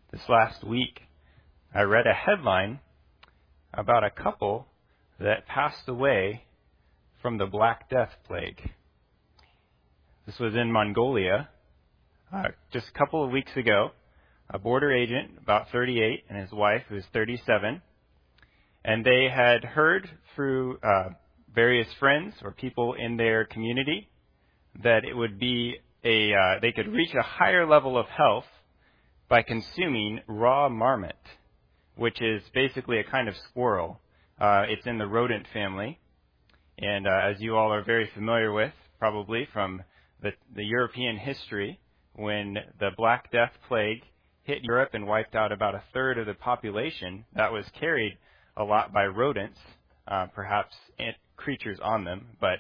This last week, I read a headline about a couple that passed away from the Black Death plague. This was in Mongolia. Just a couple of weeks ago, a border agent, about 38, and his wife, who was 37, and they had heard through various friends or people in their community that it would be they could reach a higher level of health by consuming raw marmot, which is basically a kind of squirrel. It's in the rodent family, and as you all are very familiar with, probably from the European history, when the Black Death plague hit Europe and wiped out about a third of the population, that was carried a lot by rodents, perhaps creatures on them, but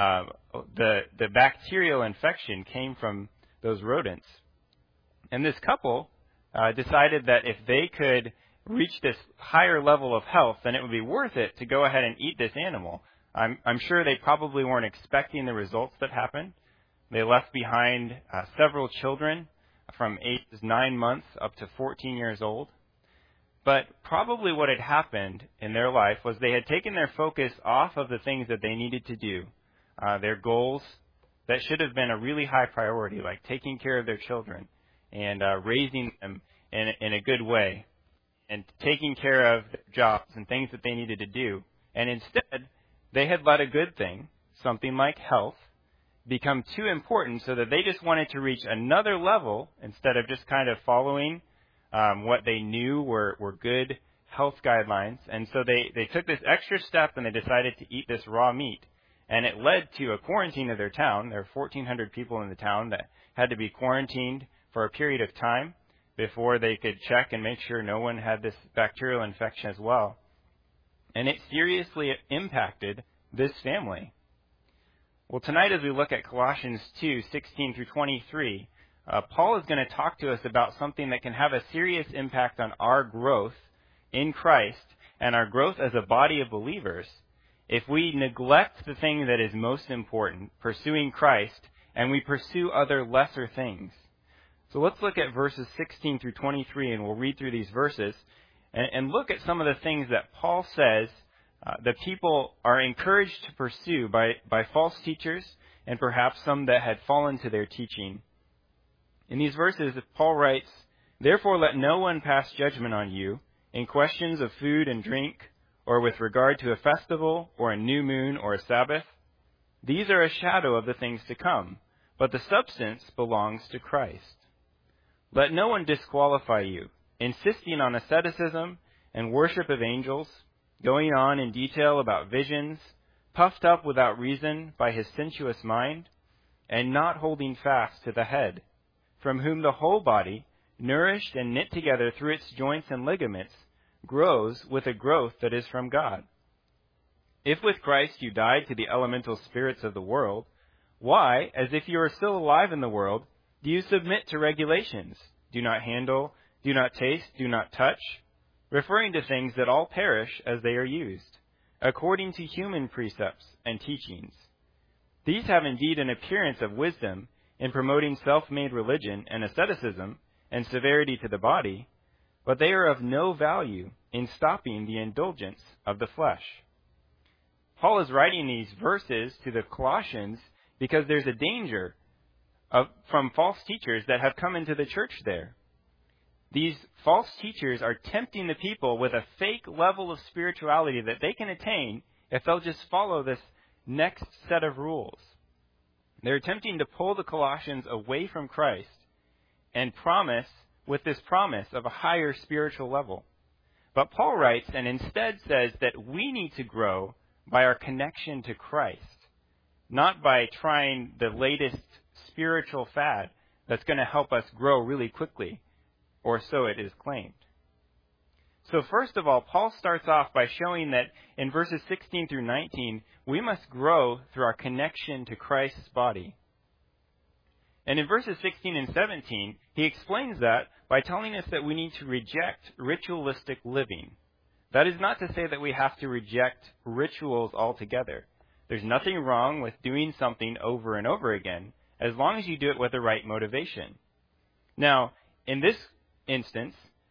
the bacterial infection came from those rodents. And this couple decided that if they could reach this higher level of health, then it would be worth it to go ahead and eat this animal. I'm sure they probably weren't expecting the results that happened. They left behind several children from ages 9 months up to 14 years old. But probably what had happened in their life was they had taken their focus off of the things that they needed to do, their goals that should have been a really high priority, like taking care of their children and raising them in a good way and taking care of their jobs and things that they needed to do. And instead, they had let a good thing, something like health, become too important so that they just wanted to reach another level instead of just kind of following what they knew were good health guidelines. And so they took this extra step and they decided to eat this raw meat. And it led to a quarantine of their town. There were 1,400 people in the town that had to be quarantined for a period of time before they could check and make sure no one had this bacterial infection as well. And it seriously impacted this family. Well, tonight as we look at Colossians 2:16 through 23, Paul is going to talk to us about something that can have a serious impact on our growth in Christ and our growth as a body of believers if we neglect the thing that is most important, pursuing Christ, and we pursue other lesser things. So let's look at verses 16 through 23, and we'll read through these verses and look at some of the things that Paul says the people are encouraged to pursue by false teachers and perhaps some that had fallen to their teaching. In these verses, Paul writes, "Therefore let no one pass judgment on you in questions of food and drink, or with regard to a festival, or a new moon, or a Sabbath. These are a shadow of the things to come, but the substance belongs to Christ. Let no one disqualify you, insisting on asceticism and worship of angels, going on in detail about visions, puffed up without reason by his sensuous mind, and not holding fast to the head, from whom the whole body, nourished and knit together through its joints and ligaments, grows with a growth that is from God. If with Christ you died to the elemental spirits of the world, why, as if you are still alive in the world, do you submit to regulations? Do not handle, do not taste, do not touch, referring to things that all perish as they are used, according to human precepts and teachings. These have indeed an appearance of wisdom in promoting self-made religion and asceticism and severity to the body, but they are of no value in stopping the indulgence of the flesh." Paul is writing these verses to the Colossians because there's a danger from false teachers that have come into the church there. These false teachers are tempting the people with a fake level of spirituality that they can attain if they'll just follow this next set of rules. They're attempting to pull the Colossians away from Christ and with this promise of a higher spiritual level. But Paul writes and instead says that we need to grow by our connection to Christ, not by trying the latest spiritual fad that's going to help us grow really quickly, or so it is claimed. So first of all, Paul starts off by showing that in verses 16 through 19, we must grow through our connection to Christ's body. And in verses 16 and 17, he explains that by telling us that we need to reject ritualistic living. That is not to say that we have to reject rituals altogether. There's nothing wrong with doing something over and over again, as long as you do it with the right motivation. Now, in this instance,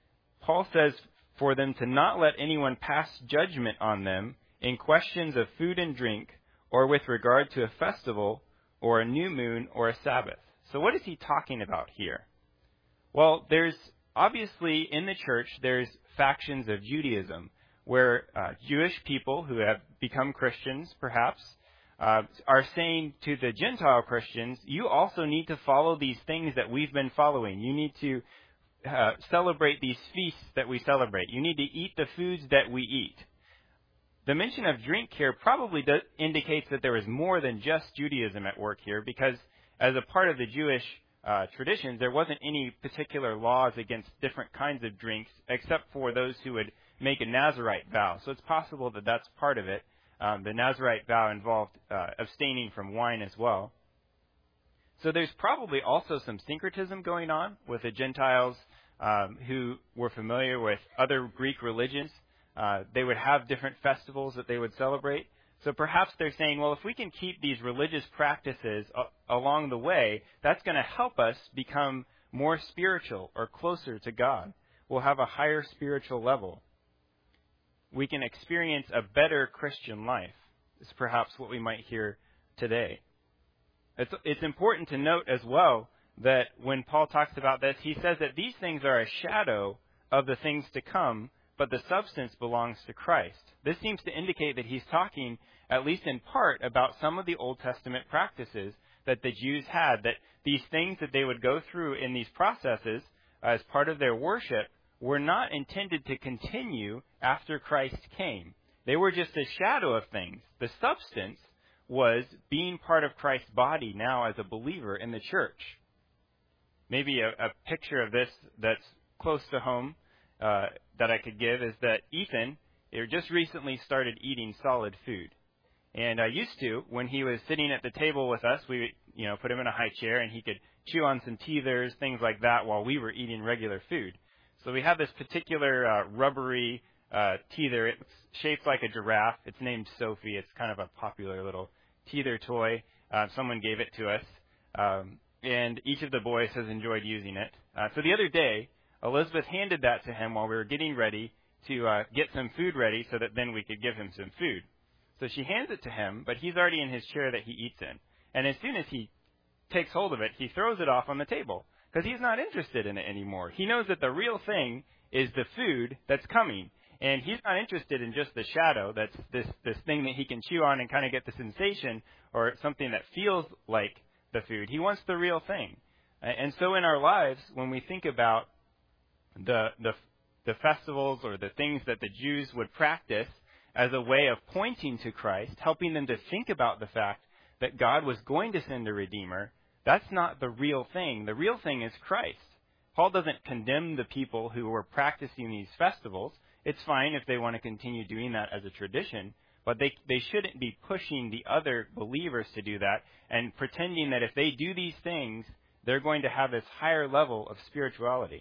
Paul says for them to not let anyone pass judgment on them in questions of food and drink, or with regard to a festival, or a new moon, or a Sabbath. So what is he talking about here? Well, there's obviously in the church, there's factions of Judaism, where Jewish people who have become Christians, perhaps, are saying to the Gentile Christians, you also need to follow these things that we've been following. You need to celebrate these feasts that we celebrate. You need to eat the foods that we eat. The mention of drink here probably indicates that there is more than just Judaism at work here, because as a part of the Jewish traditions, there wasn't any particular laws against different kinds of drinks, except for those who would make a Nazirite vow. So it's possible that that's part of it. The Nazirite vow involved abstaining from wine as well. So there's probably also some syncretism going on with the Gentiles who were familiar with other Greek religions. They would have different festivals that they would celebrate. So perhaps they're saying, well, if we can keep these religious practices along the way, that's going to help us become more spiritual or closer to God. We'll have a higher spiritual level. We can experience a better Christian life, is perhaps what we might hear today. It's important to note as well that when Paul talks about this, he says that these things are a shadow of the things to come, but the substance belongs to Christ. This seems to indicate that he's talking, at least in part, about some of the Old Testament practices that the Jews had, that these things that they would go through in these processes as part of their worship were not intended to continue after Christ came. They were just a shadow of things. The substance was being part of Christ's body now as a believer in the church. Maybe a picture of this that's close to home that I could give is that Ethan just recently started eating solid food. And I used to, when he was sitting at the table with us, we would, put him in a high chair and he could chew on some teethers, things like that, while we were eating regular food. So we have this particular rubbery teether. It's shaped like a giraffe. It's named Sophie. It's kind of a popular little teether toy. Someone gave it to us. And each of the boys has enjoyed using it. So the other day, Elizabeth handed that to him while we were getting ready to get some food ready so that then we could give him some food. So she hands it to him, but he's already in his chair that he eats in. And as soon as he takes hold of it, he throws it off on the table because he's not interested in it anymore. He knows that the real thing is the food that's coming. And he's not interested in just the shadow, that's this thing that he can chew on and kind of get the sensation or something that feels like the food. He wants the real thing. And so in our lives, when we think about the festivals or the things that the Jews would practice as a way of pointing to Christ, helping them to think about the fact that God was going to send a Redeemer, that's not the real thing. The real thing is Christ. Paul doesn't condemn the people who were practicing these festivals. It's fine if they want to continue doing that as a tradition, but they shouldn't be pushing the other believers to do that and pretending that if they do these things, they're going to have this higher level of spirituality.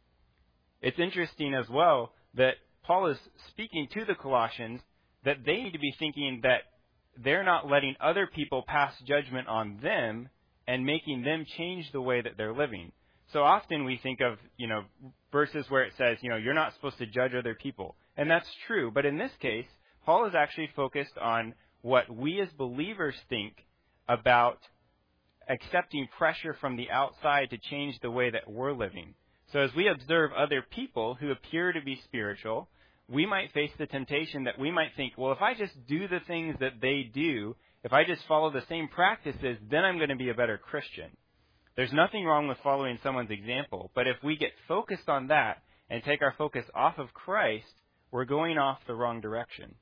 It's interesting as well that Paul is speaking to the Colossians that they need to be thinking that they're not letting other people pass judgment on them and making them change the way that they're living. So often we think of, verses where it says, you're not supposed to judge other people. And that's true. But in this case, Paul is actually focused on what we as believers think about accepting pressure from the outside to change the way that we're living. So as we observe other people who appear to be spiritual, we might face the temptation that we might think, well, if I just do the things that they do, if I just follow the same practices, then I'm going to be a better Christian. There's nothing wrong with following someone's example, but if we get focused on that and take our focus off of Christ, we're going off the wrong direction.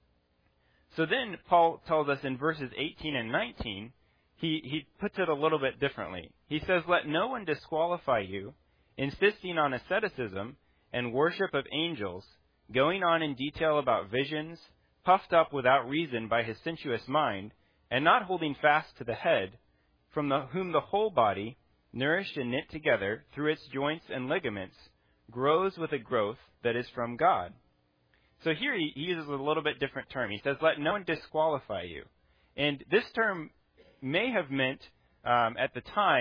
So then Paul tells us in verses 18 and 19, he puts it a little bit differently. He says, let no one disqualify you, insisting on asceticism and worship of angels, going on in detail about visions, puffed up without reason by his sensuous mind, and not holding fast to the head, from whom the whole body, nourished and knit together through its joints and ligaments, grows with a growth that is from God. So here he uses a little bit different term. He says, let no one disqualify you. And this term may have meant, at the time,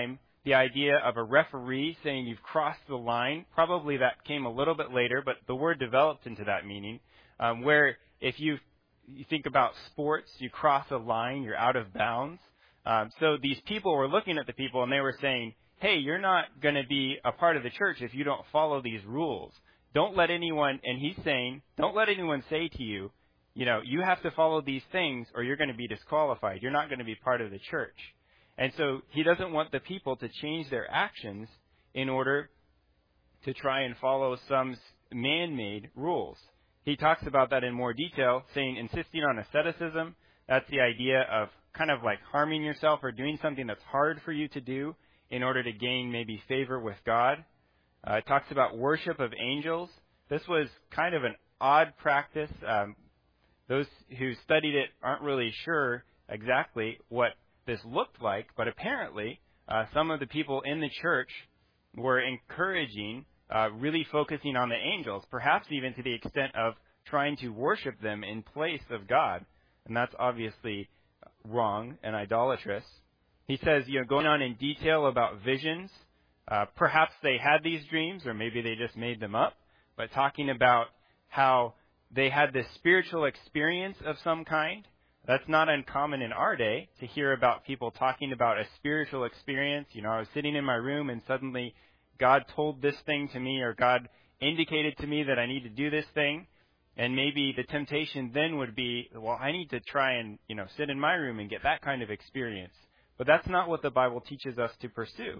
the idea of a referee saying you've crossed the line. Probably that came a little bit later, but the word developed into that meaning, where if you think about sports, you cross a line, you're out of bounds. So these people were looking at the people and they were saying, hey, you're not going to be a part of the church if you don't follow these rules. Don't let anyone, and he's saying, don't let anyone say to you, you have to follow these things or you're going to be disqualified. You're not going to be part of the church. And so he doesn't want the people to change their actions in order to try and follow some man-made rules. He talks about that in more detail, saying insisting on asceticism. That's the idea of kind of like harming yourself or doing something that's hard for you to do in order to gain maybe favor with God. It talks about worship of angels. This was kind of an odd practice. Those who studied it aren't really sure exactly what this looked like, but apparently some of the people in the church were encouraging, really focusing on the angels, perhaps even to the extent of trying to worship them in place of God. And that's obviously wrong and idolatrous. He says, going on in detail about visions. Perhaps they had these dreams, or maybe they just made them up, but talking about how they had this spiritual experience of some kind. That's not uncommon in our day to hear about people talking about a spiritual experience. I was sitting in my room and suddenly God told this thing to me, or God indicated to me that I need to do this thing. And maybe the temptation then would be, well, I need to try and, sit in my room and get that kind of experience. But that's not what the Bible teaches us to pursue.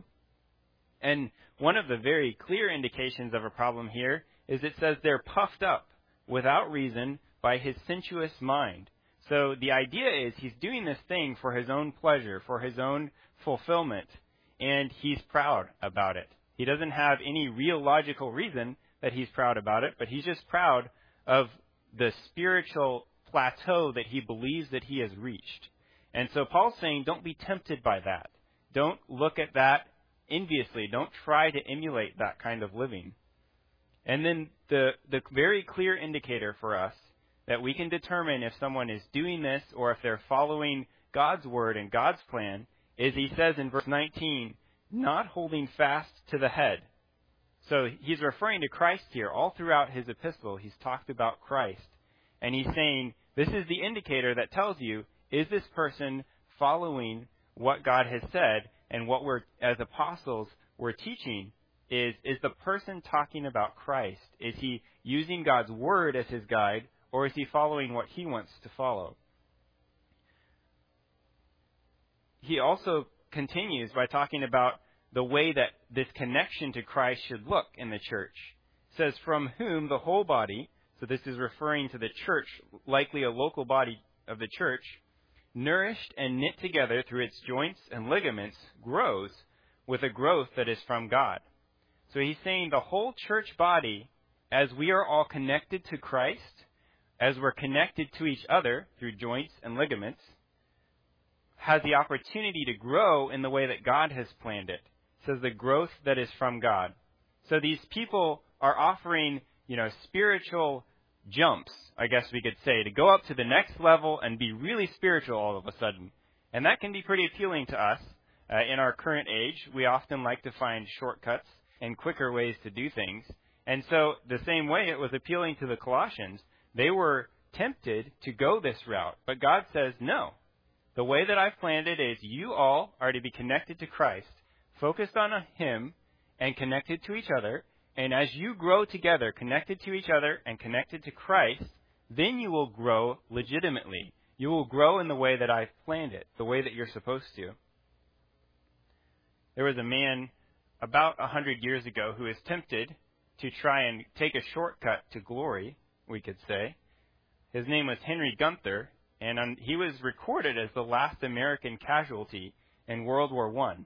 And one of the very clear indications of a problem here is it says they're puffed up without reason by his sensuous mind. So the idea is he's doing this thing for his own pleasure, for his own fulfillment, and he's proud about it. He doesn't have any real logical reason that he's proud about it, but he's just proud of the spiritual plateau that he believes that he has reached. And so Paul's saying, don't be tempted by that. Don't look at that enviously. Don't try to emulate that kind of living. And then the very clear indicator for us that we can determine if someone is doing this or if they're following God's word and God's plan is he says in verse 19, not holding fast to the head. So he's referring to Christ here. All throughout his epistle, he's talked about Christ. And he's saying, this is the indicator that tells you, is this person following what God has said? And what we're, as apostles, we're teaching is the person talking about Christ? Is he using God's word as his guide, or is he following what he wants to follow? He also continues by talking about the way that this connection to Christ should look in the church. It says, from whom the whole body, so this is referring to the church, likely a local body of the church, nourished and knit together through its joints and ligaments, grows with a growth that is from God. So he's saying the whole church body, as we are all connected to Christ, as we're connected to each other through joints and ligaments, has the opportunity to grow in the way that God has planned it. It says the growth that is from God. So these people are offering, spiritual jumps, I guess we could say, to go up to the next level and be really spiritual all of a sudden. And that can be pretty appealing to us. In our current age, we often like to find shortcuts and quicker ways to do things. And so the same way it was appealing to the Colossians, they were tempted to go this route. But God says, no. The way that I've planned it is you all are to be connected to Christ, focused on him and connected to each other. And as you grow together, connected to each other and connected to Christ, then you will grow legitimately. You will grow in the way that I've planned it, the way that you're supposed to. There was a man about 100 years ago who was tempted to try and take a shortcut to glory, we could say. His name was Henry Gunther, and he was recorded as the last American casualty in World War I.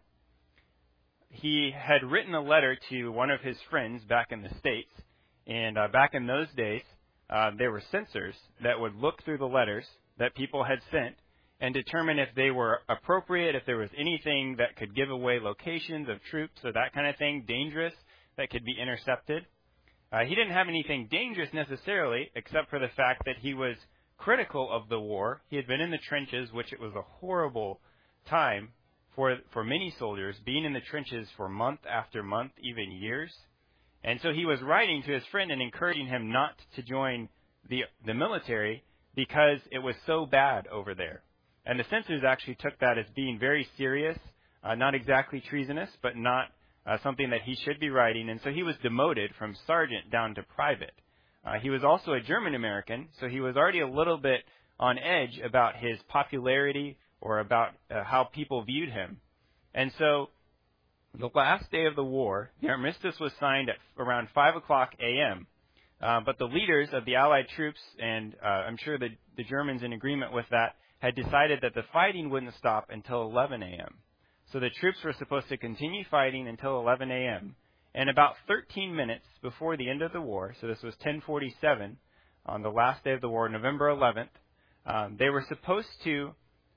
He had written a letter to one of his friends back in the States, and back in those days, there were censors that would look through the letters that people had sent and determine if they were appropriate, if there was anything that could give away locations of troops or that kind of thing, dangerous, that could be intercepted. He didn't have anything dangerous necessarily, except for the fact that he was critical of the war. He had been in the trenches, which it was a horrible time for many soldiers, being in the trenches for month after month, even years. And so he was writing to his friend and encouraging him not to join the military because it was so bad over there. And the censors actually took that as being very serious, not exactly treasonous, but not something that he should be writing. And so he was demoted from sergeant down to private. He was also a German American, so he was already a little bit on edge about his popularity or about how people viewed him. And so the last day of the war, the armistice was signed at around 5 o'clock a.m., but the leaders of the Allied troops, and I'm sure the Germans in agreement with that, had decided that the fighting wouldn't stop until 11 a.m. So the troops were supposed to continue fighting until 11 a.m. And about 13 minutes before the end of the war, so this was 10:47 on the last day of the war, November 11th, they were supposed to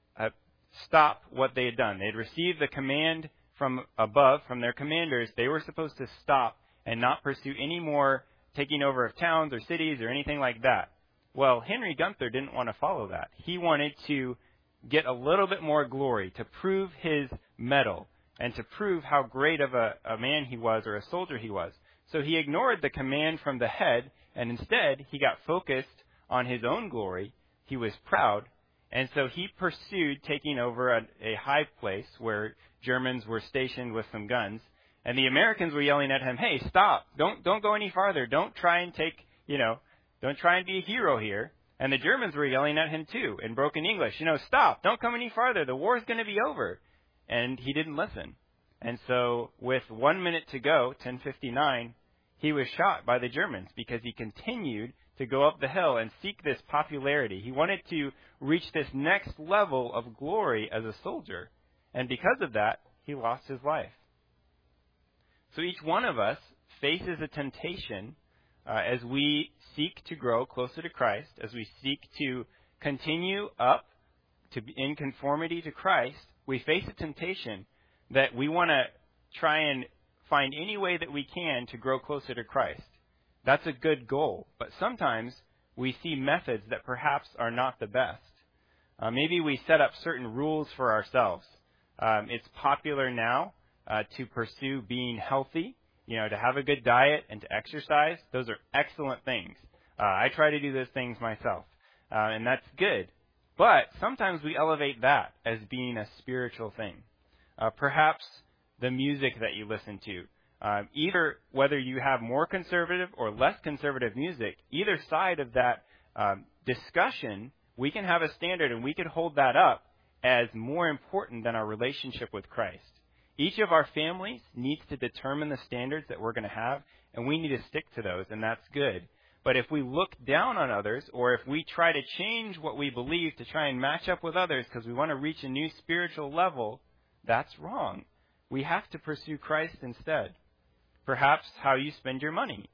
stop what they had done. They had received the command from above, from their commanders. They were supposed to stop and not pursue any more taking over of towns or cities or anything like that. Well, Henry Gunther didn't want to follow that. He wanted to get a little bit more glory, to prove his mettle, and to prove how great of a man he was or a soldier he was. So he ignored the command from the head, and instead he got focused on his own glory. He was proud, and so he pursued taking over a high place where Germans were stationed with some guns. And the Americans were yelling at him, "Hey, stop. Don't go any farther. Don't try and don't try and be a hero here." And the Germans were yelling at him too in broken English, "Stop. Don't come any farther. The war's going to be over." And he didn't listen. And so with 1 minute to go, 10:59, he was shot by the Germans because he continued to go up the hill and seek this popularity. He wanted to reach this next level of glory as a soldier. And because of that, he lost his life. So each one of us faces a temptation as we seek to grow closer to Christ, as we seek to continue up in conformity to Christ. We face a temptation that we want to try and find any way that we can to grow closer to Christ. That's a good goal, but sometimes we see methods that perhaps are not the best. Maybe we set up certain rules for ourselves. It's popular now to pursue being healthy, to have a good diet and to exercise. Those are excellent things. I try to do those things myself, and that's good. But sometimes we elevate that as being a spiritual thing. Perhaps the music that you listen to, either whether you have more conservative or less conservative music, either side of that discussion, we can have a standard and we can hold that up as more important than our relationship with Christ. Each of our families needs to determine the standards that we're going to have, and we need to stick to those, and that's good. But if we look down on others, or if we try to change what we believe to try and match up with others because we want to reach a new spiritual level, that's wrong. We have to pursue Christ instead. Perhaps how you spend your money.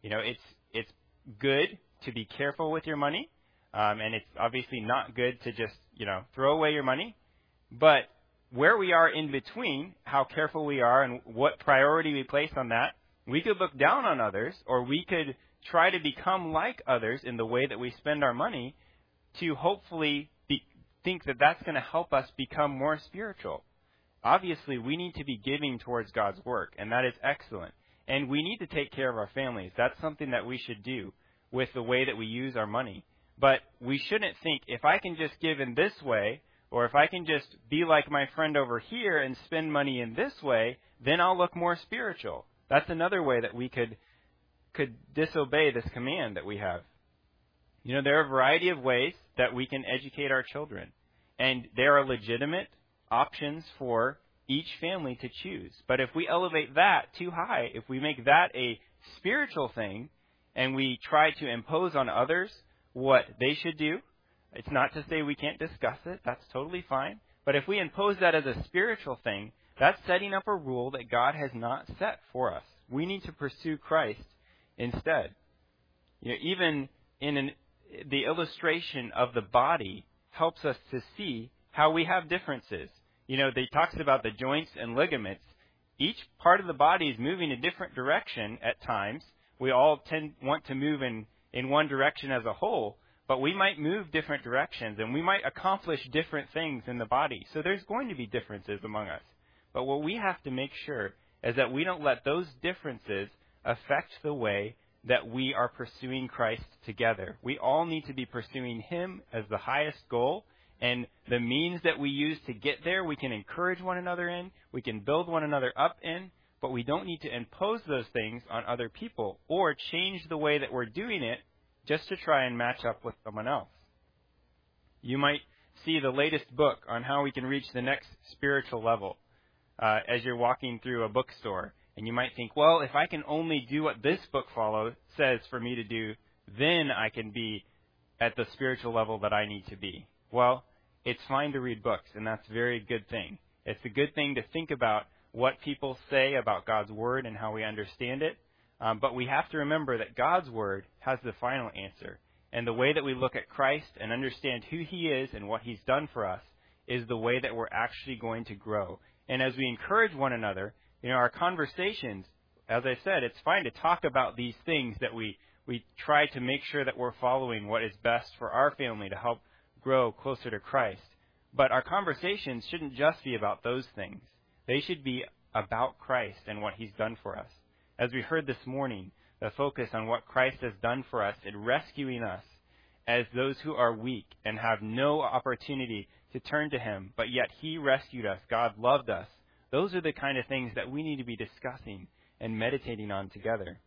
It's good to be careful with your money, and it's obviously not good to just, throw away your money. But where we are in between, how careful we are and what priority we place on that, we could look down on others, or we could try to become like others in the way that we spend our money to hopefully think that that's going to help us become more spiritual. Obviously, we need to be giving towards God's work, and that is excellent. And we need to take care of our families. That's something that we should do with the way that we use our money. But we shouldn't think, if I can just give in this way, or if I can just be like my friend over here and spend money in this way, then I'll look more spiritual. That's another way that we could disobey this command that we have. There are a variety of ways that we can educate our children. And there are legitimate options for each family to choose. But if we elevate that too high, if we make that a spiritual thing, and we try to impose on others what they should do, it's not to say we can't discuss it. That's totally fine. But if we impose that as a spiritual thing, that's setting up a rule that God has not set for us. We need to pursue Christ instead. Even in the illustration of the body helps us to see how we have differences. They talks about the joints and ligaments. Each part of the body is moving a different direction at times. We all want to move in one direction as a whole, but we might move different directions, and we might accomplish different things in the body. So there's going to be differences among us. But what we have to make sure is that we don't let those differences affect the way that we are pursuing Christ together. We all need to be pursuing Him as the highest goal, and the means that we use to get there, we can encourage one another in, we can build one another up in, but we don't need to impose those things on other people or change the way that we're doing it just to try and match up with someone else. You might see the latest book on how we can reach the next spiritual level as you're walking through a bookstore. And you might think, well, if I can only do what this book says for me to do, then I can be at the spiritual level that I need to be. Well, it's fine to read books, and that's a very good thing. It's a good thing to think about what people say about God's Word and how we understand it. But we have to remember that God's Word has the final answer. And the way that we look at Christ and understand who He is and what He's done for us is the way that we're actually going to grow. And as we encourage one another, our conversations, as I said, it's fine to talk about these things that we try to make sure that we're following what is best for our family to help grow closer to Christ. But our conversations shouldn't just be about those things. They should be about Christ and what He's done for us. As we heard this morning, the focus on what Christ has done for us in rescuing us as those who are weak and have no opportunity to turn to Him, but yet He rescued us. God loved us. Those are the kind of things that we need to be discussing and meditating on together.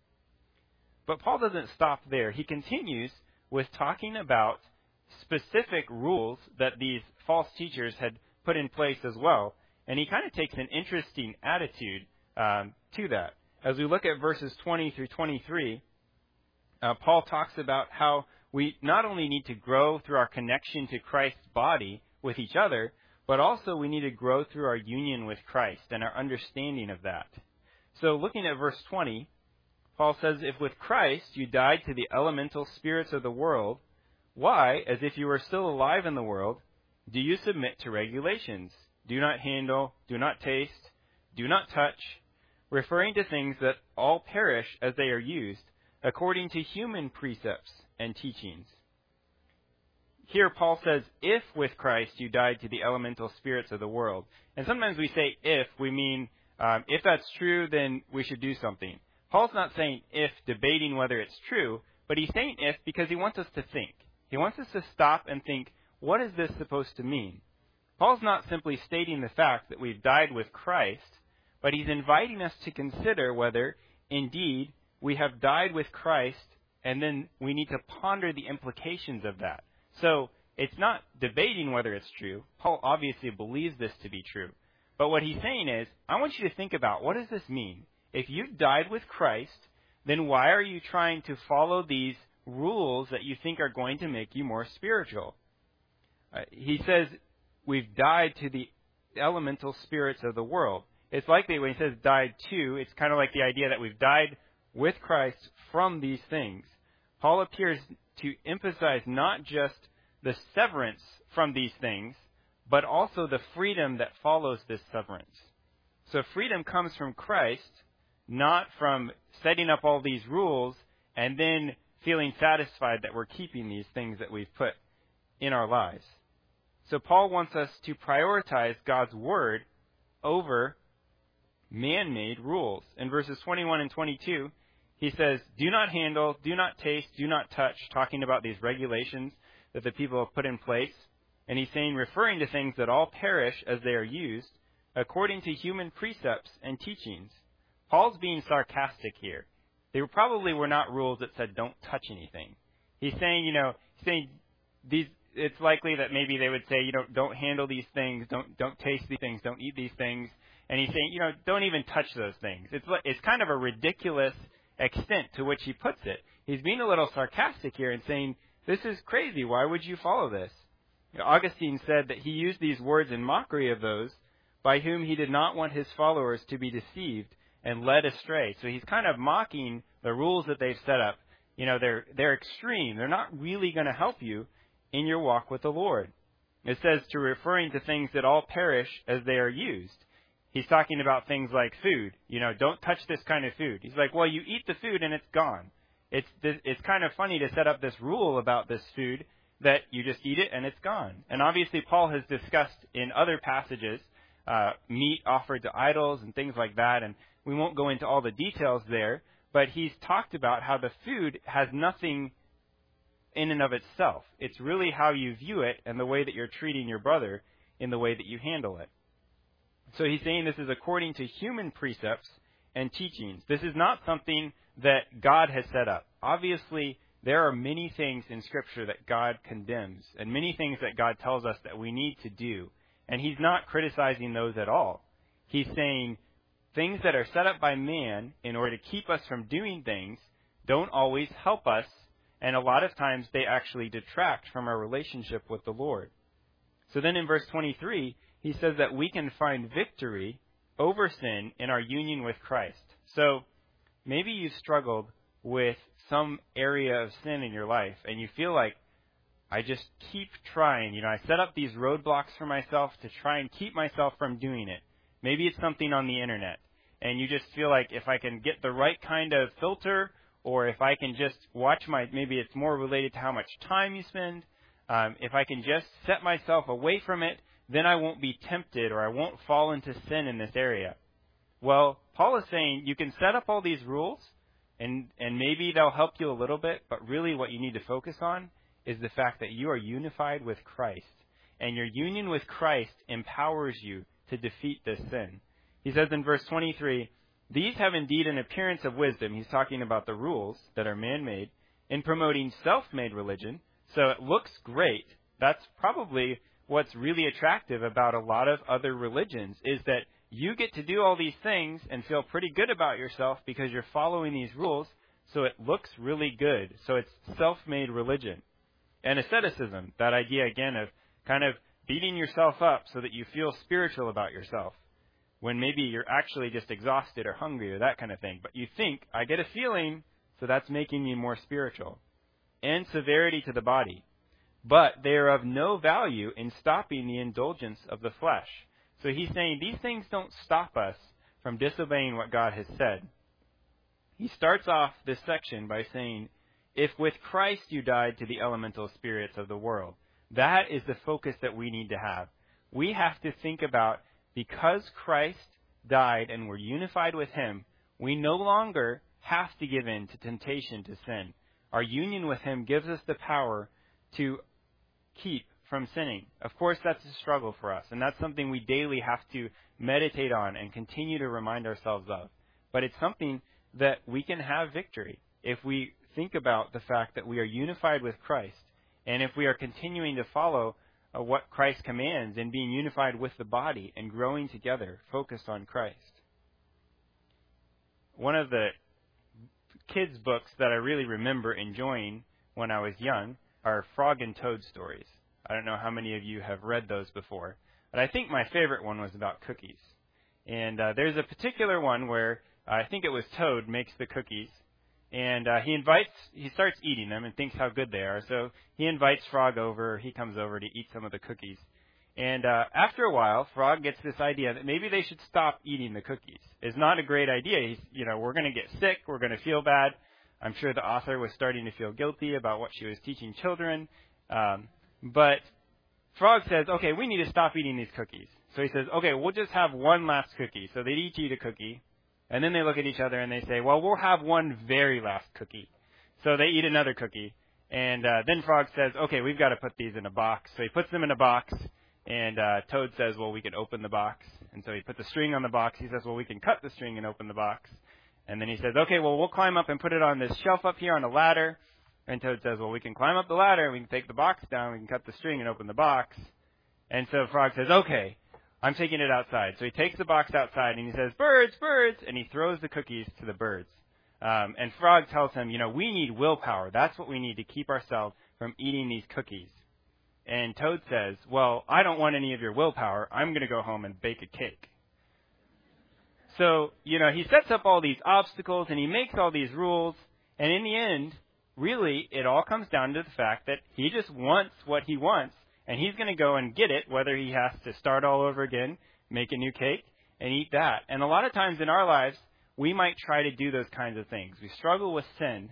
But Paul doesn't stop there. He continues with talking about specific rules that these false teachers had put in place as well. And he kind of takes an interesting attitude to that. As we look at verses 20 through 23, Paul talks about how we not only need to grow through our connection to Christ's body with each other, but also we need to grow through our union with Christ and our understanding of that. So looking at verse 20, Paul says, "If with Christ you died to the elemental spirits of the world, why, as if you were still alive in the world, do you submit to regulations? Do not handle, do not taste, do not touch, referring to things that all perish as they are used, according to human precepts and teachings." Here Paul says, if with Christ you died to the elemental spirits of the world. And sometimes we say if, we mean if that's true, then we should do something. Paul's not saying if, debating whether it's true, but he's saying if because he wants us to think. He wants us to stop and think, what is this supposed to mean? Paul's not simply stating the fact that we've died with Christ, but he's inviting us to consider whether, indeed, we have died with Christ, and then we need to ponder the implications of that. So it's not debating whether it's true. Paul obviously believes this to be true. But what he's saying is, I want you to think about, what does this mean? If you died with Christ, then why are you trying to follow these rules that you think are going to make you more spiritual? He says, we've died to the elemental spirits of the world. It's likely when he says died to, it's kind of like the idea that we've died with Christ from these things. Paul appears to emphasize not just the severance from these things, but also the freedom that follows this severance. So freedom comes from Christ, not from setting up all these rules and then feeling satisfied that we're keeping these things that we've put in our lives. So Paul wants us to prioritize God's Word over man-made rules. In verses 21 and 22, he says, do not handle, do not taste, do not touch, talking about these regulations that the people have put in place. And he's saying, referring to things that all perish as they are used, according to human precepts and teachings. Paul's being sarcastic here. They probably were not rules that said don't touch anything. He's saying, it's likely that maybe they would say, don't handle these things, don't taste these things, don't eat these things. And he's saying, don't even touch those things. It's kind of a ridiculous extent to which he puts it. He's being a little sarcastic here and saying, this is crazy. Why would you follow this? Augustine said that he used these words in mockery of those by whom he did not want his followers to be deceived and led astray. So he's kind of mocking the rules that they've set up. They're extreme. They're not really going to help you in your walk with the Lord. It says to referring to things that all perish as they are used. He's talking about things like food. Don't touch this kind of food. He's like, well, you eat the food and it's gone. It's kind of funny to set up this rule about this food that you just eat it and it's gone. And obviously Paul has discussed in other passages meat offered to idols and things like that, and we won't go into all the details there, but he's talked about how the food has nothing in and of itself. It's really how you view it and the way that you're treating your brother in the way that you handle it. So he's saying this is according to human precepts and teachings. This is not something that God has set up. Obviously, there are many things in Scripture that God condemns and many things that God tells us that we need to do. And he's not criticizing those at all. He's saying things that are set up by man in order to keep us from doing things don't always help us, and a lot of times they actually detract from our relationship with the Lord. So then in verse 23, he says that we can find victory over sin in our union with Christ. So maybe you've struggled with some area of sin in your life, and you feel like, I just keep trying. I set up these roadblocks for myself to try and keep myself from doing it. Maybe it's something on the internet, and you just feel like if I can get the right kind of filter, or if I can just watch maybe it's more related to how much time you spend, if I can just set myself away from it, then I won't be tempted or I won't fall into sin in this area. Well, Paul is saying you can set up all these rules, and maybe they'll help you a little bit, but really what you need to focus on is the fact that you are unified with Christ. And your union with Christ empowers you to defeat this sin. He says in verse 23, these have indeed an appearance of wisdom. He's talking about the rules that are man-made in promoting self-made religion. So it looks great. That's probably what's really attractive about a lot of other religions, is that you get to do all these things and feel pretty good about yourself because you're following these rules. So it looks really good. So it's self-made religion. And asceticism, that idea again of kind of beating yourself up so that you feel spiritual about yourself, when maybe you're actually just exhausted or hungry or that kind of thing. But you think, I get a feeling, so that's making me more spiritual. And severity to the body. But they are of no value in stopping the indulgence of the flesh. So he's saying these things don't stop us from disobeying what God has said. He starts off this section by saying, if with Christ you died to the elemental spirits of the world. That is the focus that we need to have. We have to think about, because Christ died and we're unified with Him, we no longer have to give in to temptation to sin. Our union with Him gives us the power to keep from sinning. Of course, that's a struggle for us, and that's something we daily have to meditate on and continue to remind ourselves of. But it's something that we can have victory if we think about the fact that we are unified with Christ, and if we are continuing to follow what Christ commands and being unified with the body and growing together, focused on Christ. One of the kids' books that I really remember enjoying when I was young are Frog and Toad stories. I don't know how many of you have read those before, but I think my favorite one was about cookies. And there's a particular one where I think it was Toad makes the cookies, and he starts eating them and thinks how good they are. So he invites Frog over. He comes over to eat some of the cookies. And after a while, Frog gets this idea that maybe they should stop eating the cookies. It's not a great idea. We're going to get sick. We're going to feel bad. I'm sure the author was starting to feel guilty about what she was teaching children. But Frog says, okay, we need to stop eating these cookies. So he says, okay, we'll just have one last cookie. So they each eat a cookie. And then they look at each other and they say, well, we'll have one very last cookie. So they eat another cookie. And then Frog says, okay, we've got to put these in a box. So he puts them in a box. And Toad says, well, we can open the box. And so he puts a string on the box. He says, well, we can cut the string and open the box. And then he says, okay, well, we'll climb up and put it on this shelf up here on a ladder. And Toad says, well, we can climb up the ladder. And we can take the box down. We can cut the string and open the box. And so Frog says, okay, I'm taking it outside. So he takes the box outside and he says, birds, birds. And he throws the cookies to the birds. And Frog tells him, we need willpower. That's what we need to keep ourselves from eating these cookies. And Toad says, well, I don't want any of your willpower. I'm going to go home and bake a cake. So, he sets up all these obstacles and he makes all these rules. And in the end, really, it all comes down to the fact that he just wants what he wants. And he's going to go and get it, whether he has to start all over again, make a new cake, and eat that. And a lot of times in our lives, we might try to do those kinds of things. We struggle with sin,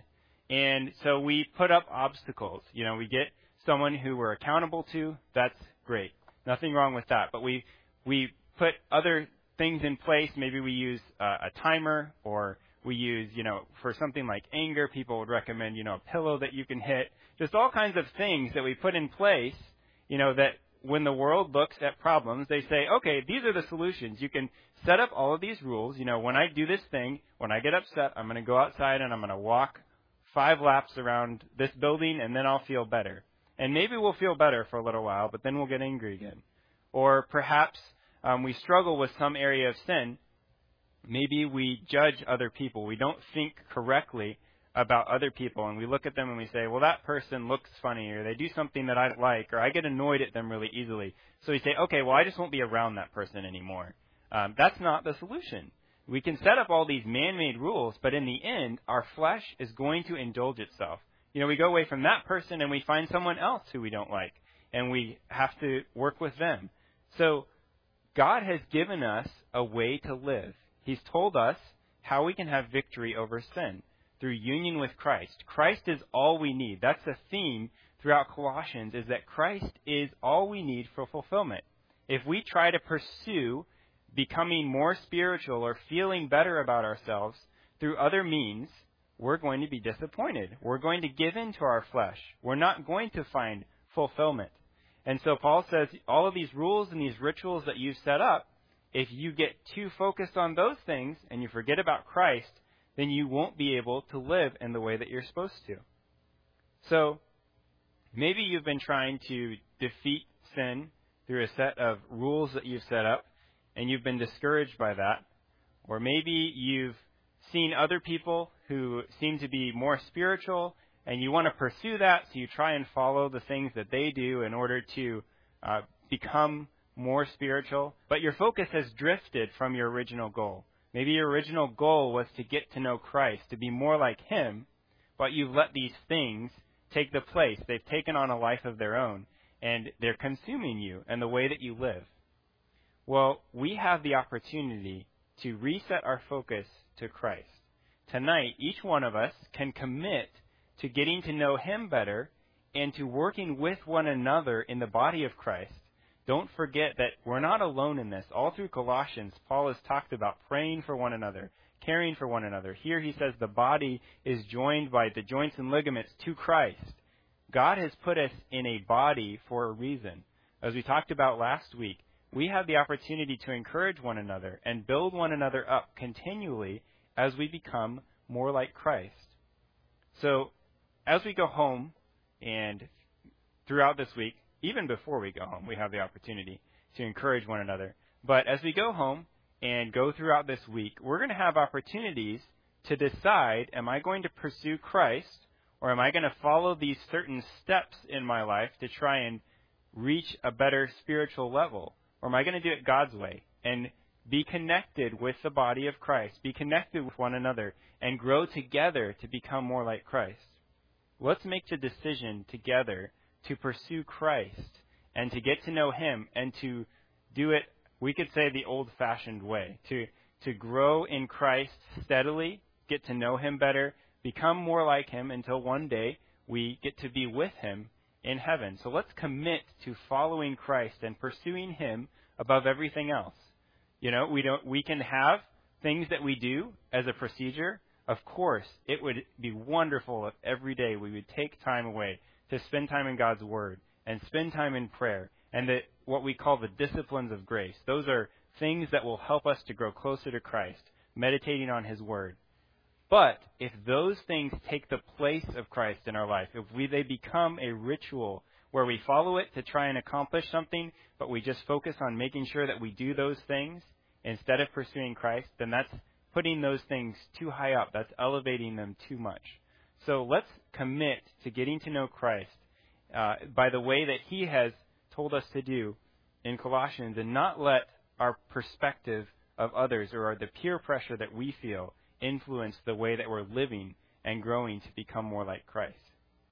And so we put up obstacles. We get someone who we're accountable to. That's great. Nothing wrong with that. But we put other things in place. Maybe we use a timer, or we use, for something like anger, people would recommend, a pillow that you can hit. Just all kinds of things that we put in place, that when the world looks at problems, they say, okay, these are the solutions. You can set up all of these rules. When I do this thing, when I get upset, I'm going to go outside and I'm going to walk 5 laps around this building, and then I'll feel better. And maybe we'll feel better for a little while, but then we'll get angry again. Or perhaps we struggle with some area of sin. Maybe we judge other people. We don't think correctly about other people, and we look at them and we say, well, that person looks funny, or they do something that I like, or I get annoyed at them really easily. So we say, okay, well, I just won't be around that person anymore. That's not the solution. We can set up all these man-made rules, but in the end, our flesh is going to indulge itself. We go away from that person and we find someone else who we don't like, and we have to work with them. So God has given us a way to live. He's told us how we can have victory over sin through union with Christ. Christ is all we need. That's the theme throughout Colossians, is that Christ is all we need for fulfillment. If we try to pursue becoming more spiritual or feeling better about ourselves through other means, we're going to be disappointed. We're going to give in to our flesh. We're not going to find fulfillment. And so Paul says all of these rules and these rituals that you've set up, if you get too focused on those things and you forget about Christ, then you won't be able to live in the way that you're supposed to. So maybe you've been trying to defeat sin through a set of rules that you've set up, and you've been discouraged by that. Or maybe you've seen other people who seem to be more spiritual, and you want to pursue that, so you try and follow the things that they do in order to become more spiritual. But your focus has drifted from your original goal. Maybe your original goal was to get to know Christ, to be more like Him, but you've let these things take the place. They've taken on a life of their own, and they're consuming you and the way that you live. Well, we have the opportunity to reset our focus to Christ. Tonight, each one of us can commit to getting to know Him better and to working with one another in the body of Christ. Don't forget that we're not alone in this. All through Colossians, Paul has talked about praying for one another, caring for one another. Here he says the body is joined by the joints and ligaments to Christ. God has put us in a body for a reason. As we talked about last week, we have the opportunity to encourage one another and build one another up continually as we become more like Christ. So as we go home and throughout this week, even before we go home, we have the opportunity to encourage one another. But as we go home and go throughout this week, we're going to have opportunities to decide, am I going to pursue Christ, or am I going to follow these certain steps in my life to try and reach a better spiritual level? Or am I going to do it God's way and be connected with the body of Christ, be connected with one another, and grow together to become more like Christ? Let's make the decision together to pursue Christ and to get to know Him and to do it, we could say, the old-fashioned way, to grow in Christ steadily, get to know Him better, become more like Him until one day we get to be with Him in heaven. So let's commit to following Christ and pursuing Him above everything else. We can have things that we do as a procedure. Of course, it would be wonderful if every day we would take time away to spend time in God's Word and spend time in prayer and what we call the disciplines of grace. Those are things that will help us to grow closer to Christ, meditating on His Word. But if those things take the place of Christ in our life, if they become a ritual where we follow it to try and accomplish something, but we just focus on making sure that we do those things instead of pursuing Christ, then that's putting those things too high up. That's elevating them too much. So let's commit to getting to know Christ by the way that He has told us to do in Colossians, and not let our perspective of others or the peer pressure that we feel influence the way that we're living and growing to become more like Christ.